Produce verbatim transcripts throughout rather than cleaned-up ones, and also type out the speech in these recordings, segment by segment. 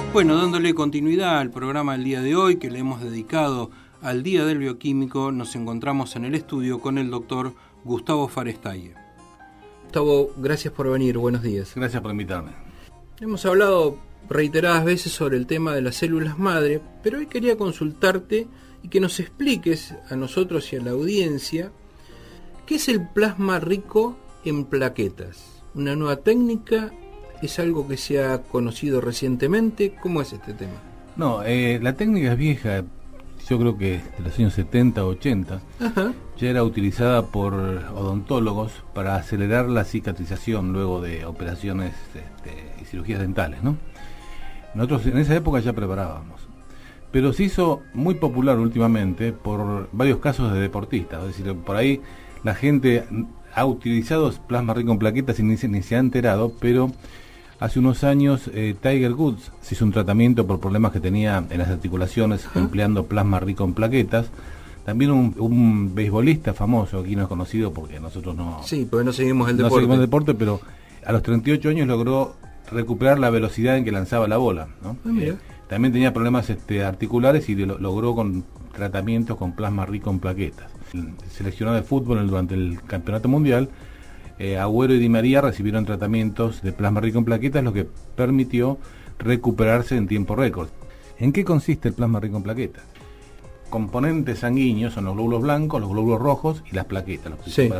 Bueno, dándole continuidad al programa del día de hoy, que le hemos dedicado al Día del Bioquímico, nos encontramos en el estudio con el doctor Gustavo Farestaye. Gustavo, gracias por venir, buenos días. Gracias por invitarme. Hemos hablado reiteradas veces sobre el tema de las células madre, pero hoy quería consultarte y que nos expliques a nosotros y a la audiencia qué es el plasma rico en plaquetas. ¿Una nueva técnica? ¿Es algo que se ha conocido recientemente? ¿Cómo es este tema? No, eh, la técnica es vieja, yo creo que de los años setenta, ochenta. Ajá. Ya era utilizada por odontólogos para acelerar la cicatrización luego de operaciones este, y cirugías dentales, ¿no? Nosotros en esa época ya preparábamos, pero se hizo muy popular últimamente por varios casos de deportistas, es decir, por ahí la gente ha utilizado plasma rico en plaquetas y ni se, ni se ha enterado, pero hace unos años eh, Tiger Woods se hizo un tratamiento por problemas que tenía en las articulaciones, uh-huh. empleando plasma rico en plaquetas. También un, un beisbolista famoso, aquí no es conocido porque nosotros no... Sí, porque no seguimos el no deporte. seguimos el deporte, pero a los treinta y ocho años logró recuperar la velocidad en que lanzaba la bola, ¿no? Ah, mira. Eh, también tenía problemas este, articulares y lo, logró con tratamientos con plasma rico en plaquetas. El seleccionado de fútbol durante el campeonato mundial, eh, Agüero y Di María recibieron tratamientos de plasma rico en plaquetas, lo que permitió recuperarse en tiempo récord. ¿En qué consiste el plasma rico en plaquetas? Componentes sanguíneos son los glóbulos blancos, los glóbulos rojos y las plaquetas. Los sí.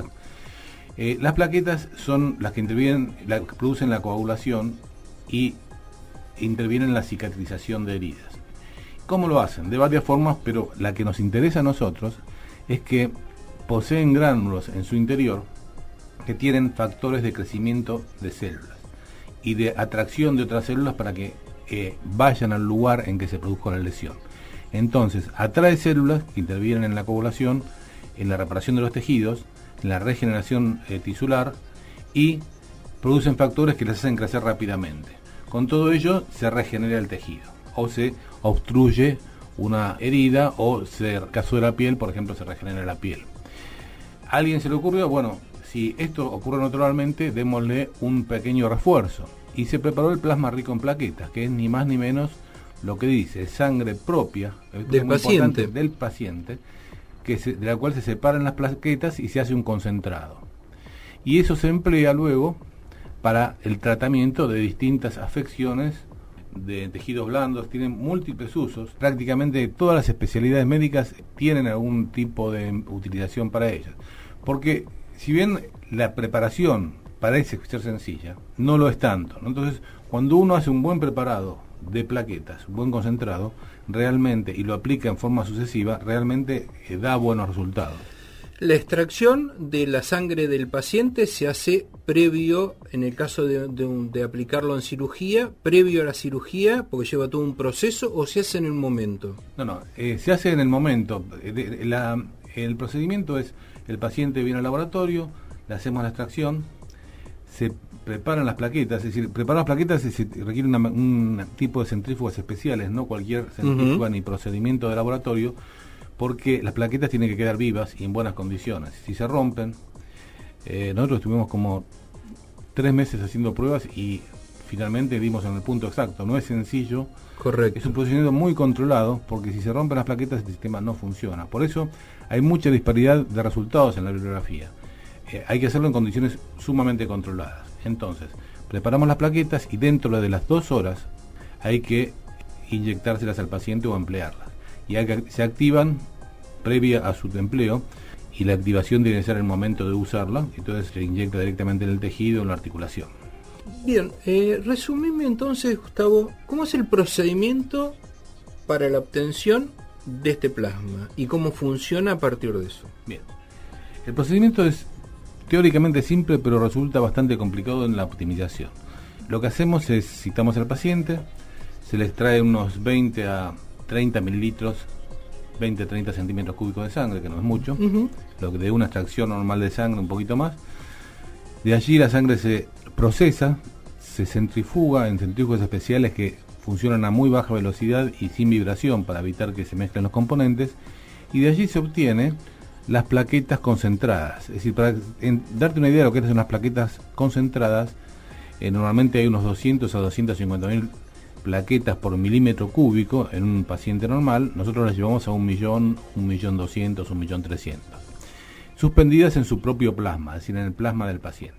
eh, las plaquetas son las que intervienen, la, que producen la coagulación y intervienen en la cicatrización de heridas. ¿Cómo lo hacen? De varias formas, pero la que nos interesa a nosotros es que poseen gránulos en su interior que tienen factores de crecimiento de células y de atracción de otras células para que eh, vayan al lugar en que se produjo la lesión. Entonces, atrae células que intervienen en la coagulación, en la reparación de los tejidos, en la regeneración eh, tisular y producen factores que las hacen crecer rápidamente. Con todo ello, se regenera el tejido o se obstruye una herida o, se, en el caso de la piel, por ejemplo, se regenera la piel. ¿A alguien se le ocurrió? Bueno, si esto ocurre naturalmente, démosle un pequeño refuerzo. Y se preparó el plasma rico en plaquetas, que es ni más ni menos lo que dice, sangre propia del paciente. del paciente, que se, de la cual se separan las plaquetas y se hace un concentrado. Y eso se emplea luego para el tratamiento de distintas afecciones de tejidos blandos, tienen múltiples usos. Prácticamente todas las especialidades médicas tienen algún tipo de utilización para ellas. Porque si bien la preparación parece ser sencilla, no lo es tanto, ¿no? Entonces, cuando uno hace un buen preparado de plaquetas, un buen concentrado, realmente, y lo aplica en forma sucesiva, realmente eh, da buenos resultados. La extracción de la sangre del paciente se hace previo, en el caso de, de, de aplicarlo en cirugía, previo a la cirugía, porque lleva todo un proceso, o se hace en el momento. No, no, eh, se hace en el momento. De, de, la, el procedimiento es, el paciente viene al laboratorio, le hacemos la extracción, se preparan las plaquetas, es decir, preparar las plaquetas se requiere una, un tipo de centrífugas especiales, no cualquier centrífuga uh-huh. ni procedimiento de laboratorio, porque las plaquetas tienen que quedar vivas y en buenas condiciones. Si se rompen, eh, nosotros estuvimos como tres meses haciendo pruebas y finalmente dimos en el punto exacto. No es sencillo. Correcto. Es un procedimiento muy controlado, porque si se rompen las plaquetas el sistema no funciona. Por eso hay mucha disparidad de resultados en la bibliografía. Eh, hay que hacerlo en condiciones sumamente controladas. Entonces, preparamos las plaquetas y dentro de las dos horas hay que inyectárselas al paciente o emplearlas. Y hay que, se activan previa a su empleo, y la activación tiene que ser el momento de usarla, entonces se inyecta directamente en el tejido, en la articulación. Bien, eh, resumime entonces, Gustavo, ¿cómo es el procedimiento para la obtención de este plasma y cómo funciona a partir de eso? Bien, el procedimiento es teóricamente simple, pero resulta bastante complicado en la optimización. Lo que hacemos es, citamos al paciente, se le extrae unos veinte a treinta mililitros, veinte a treinta centímetros cúbicos de sangre, que no es mucho, uh-huh. lo que de una extracción normal de sangre, un poquito más. De allí la sangre se procesa, se centrifuga en centrífugas especiales que funcionan a muy baja velocidad y sin vibración para evitar que se mezclen los componentes, y de allí se obtiene las plaquetas concentradas. Es decir, para en, darte una idea de lo que son las plaquetas concentradas, eh, normalmente hay unos doscientos a doscientos cincuenta mil plaquetas por milímetro cúbico en un paciente normal, nosotros las llevamos a un millón, un millón doscientos, un millón trescientos, suspendidas en su propio plasma, es decir, en el plasma del paciente.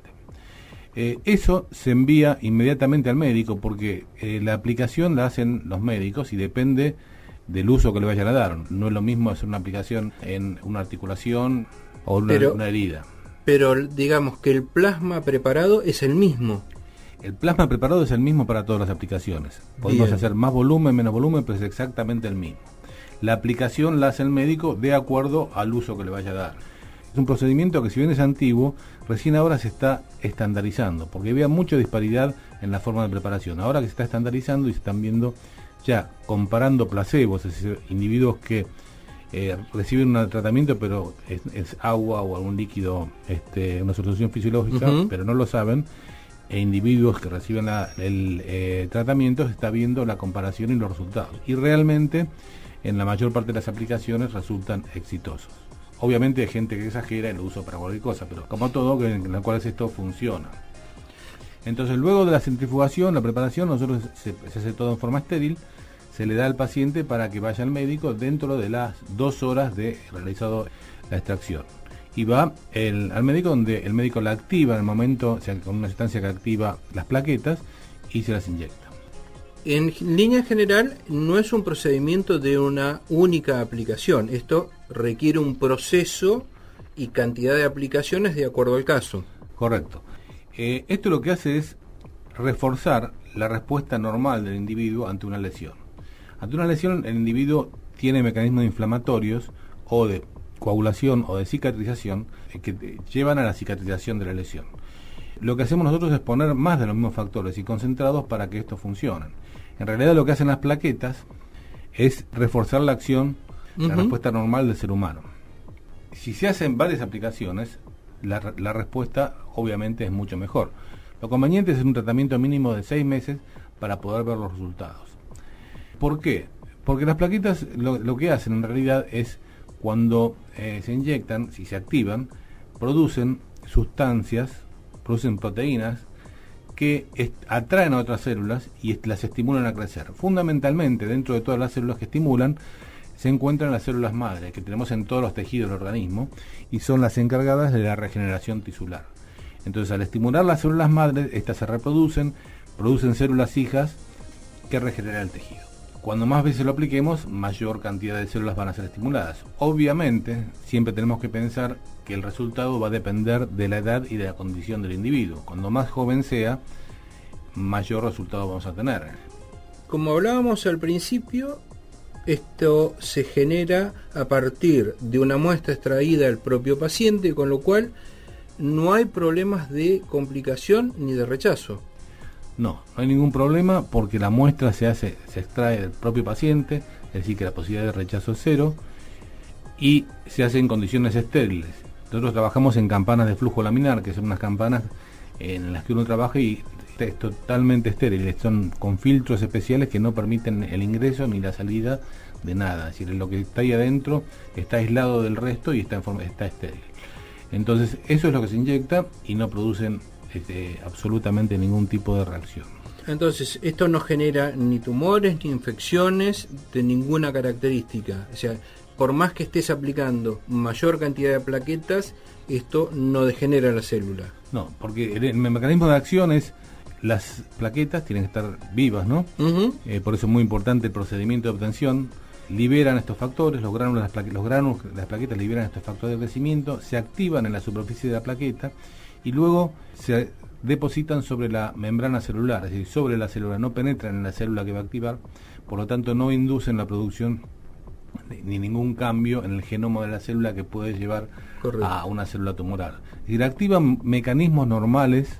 Eh, eso se envía inmediatamente al médico porque eh, la aplicación la hacen los médicos y depende del uso que le vayan a dar. No es lo mismo hacer una aplicación en una articulación o una, pero, una herida. Pero digamos que el plasma preparado es el mismo. El plasma preparado es el mismo para todas las aplicaciones. Podemos Bien. hacer más volumen, menos volumen, pero es exactamente el mismo. La aplicación la hace el médico de acuerdo al uso que le vaya a dar. Es un procedimiento que, si bien es antiguo, recién ahora se está estandarizando, porque había mucha disparidad en la forma de preparación. Ahora que se está estandarizando y se están viendo ya comparando placebos, es decir, individuos que eh, reciben un tratamiento pero es, es agua o algún líquido, este, una solución fisiológica, uh-huh. pero no lo saben, e individuos que reciben la, el eh, tratamiento, se está viendo la comparación y los resultados. Y realmente, en la mayor parte de las aplicaciones resultan exitosos. Obviamente hay gente que exagera y lo usa para cualquier cosa, pero como todo, que en la cual esto funciona. Entonces, luego de la centrifugación, la preparación, nosotros se, se hace todo en forma estéril, se le da al paciente para que vaya al médico dentro de las dos horas de realizado la extracción. Y va el, al médico, donde el médico la activa en el momento, o sea, con una sustancia que activa las plaquetas y se las inyecta. En línea general, no es un procedimiento de una única aplicación. Esto requiere un proceso y cantidad de aplicaciones de acuerdo al caso. Correcto. Eh, esto lo que hace es reforzar la respuesta normal del individuo ante una lesión. Ante una lesión, el individuo tiene mecanismos inflamatorios o de coagulación o de cicatrización eh, que llevan a la cicatrización de la lesión. Lo que hacemos nosotros es poner más de los mismos factores y concentrados para que esto funcione. En realidad lo que hacen las plaquetas es reforzar la acción, uh-huh. la respuesta normal del ser humano. Si se hacen varias aplicaciones, la, la respuesta obviamente es mucho mejor. Lo conveniente es un tratamiento mínimo de seis meses para poder ver los resultados. ¿Por qué? Porque las plaquetas lo, lo que hacen en realidad es, cuando eh, se inyectan, si se activan, producen sustancias, producen proteínas que est- atraen a otras células y est- las estimulan a crecer. Fundamentalmente, dentro de todas las células que estimulan, se encuentran las células madre, que tenemos en todos los tejidos del organismo, y son las encargadas de la regeneración tisular. Entonces, al estimular las células madre, estas se reproducen, producen células hijas que regeneran el tejido. Cuando más veces lo apliquemos, mayor cantidad de células van a ser estimuladas. Obviamente, siempre tenemos que pensar que el resultado va a depender de la edad y de la condición del individuo. Cuando más joven sea, mayor resultado vamos a tener. Como hablábamos al principio, esto se genera a partir de una muestra extraída del propio paciente, con lo cual no hay problemas de complicación ni de rechazo. No, no hay ningún problema porque la muestra se hace, se extrae del propio paciente, es decir, que la posibilidad de rechazo es cero, y se hace en condiciones estériles. Nosotros trabajamos en campanas de flujo laminar, que son unas campanas en las que uno trabaja y es totalmente estériles, son con filtros especiales que no permiten el ingreso ni la salida de nada, es decir, lo que está ahí adentro está aislado del resto y está en forma, está estéril. Entonces, eso es lo que se inyecta y no producen este, absolutamente ningún tipo de reacción. Entonces, esto no genera ni tumores ni infecciones de ninguna característica. O sea, por más que estés aplicando mayor cantidad de plaquetas, esto no degenera la célula. No, porque el, el mecanismo de acción es, las plaquetas tienen que estar vivas, ¿no? Uh-huh. Eh, por eso es muy importante el procedimiento de obtención. Liberan estos factores, los gránulos, las, plaque, los gránulos, las plaquetas liberan estos factores de crecimiento, se activan en la superficie de la plaqueta y luego se depositan sobre la membrana celular, es decir, sobre la célula, no penetran en la célula que va a activar, por lo tanto no inducen la producción ni ningún cambio en el genoma de la célula que puede llevar Correcto. A una célula tumoral. Es decir, activan mecanismos normales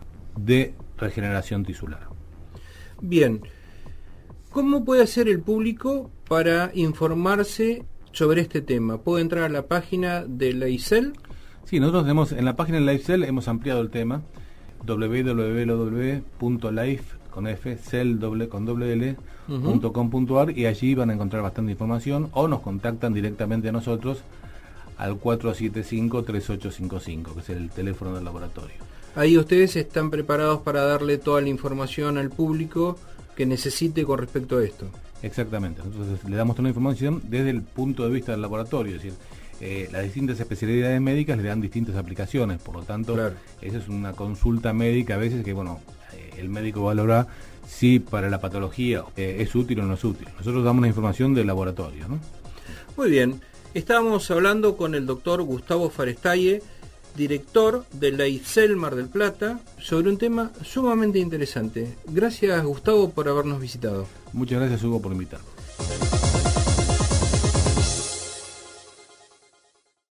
de regeneración tisular. Bien, ¿cómo puede hacer el público para informarse sobre este tema? ¿Puede entrar a la página de la I C E L? Sí, nosotros tenemos en la página de la I C E L hemos ampliado el tema, doble u doble u doble u punto life con F, cel doble con doble L, uh-huh. punto com punto a r, y allí van a encontrar bastante información o nos contactan directamente a nosotros al cuatro siete cinco, tres ocho cinco cinco, que es el teléfono del laboratorio. Ahí ustedes están preparados para darle toda la información al público que necesite con respecto a esto. Exactamente, entonces le damos toda la información desde el punto de vista del laboratorio, es decir, eh, las distintas especialidades médicas le dan distintas aplicaciones, por lo tanto, claro, esa es una consulta médica a veces que, bueno, eh, el médico valora si para la patología eh, es útil o no es útil. Nosotros damos la información del laboratorio, ¿no? Muy bien, estábamos hablando con el doctor Gustavo Farestaye, director de la ISEL Mar del Plata, sobre un tema sumamente interesante. Gracias, Gustavo, por habernos visitado. Muchas gracias, Hugo, por invitarme.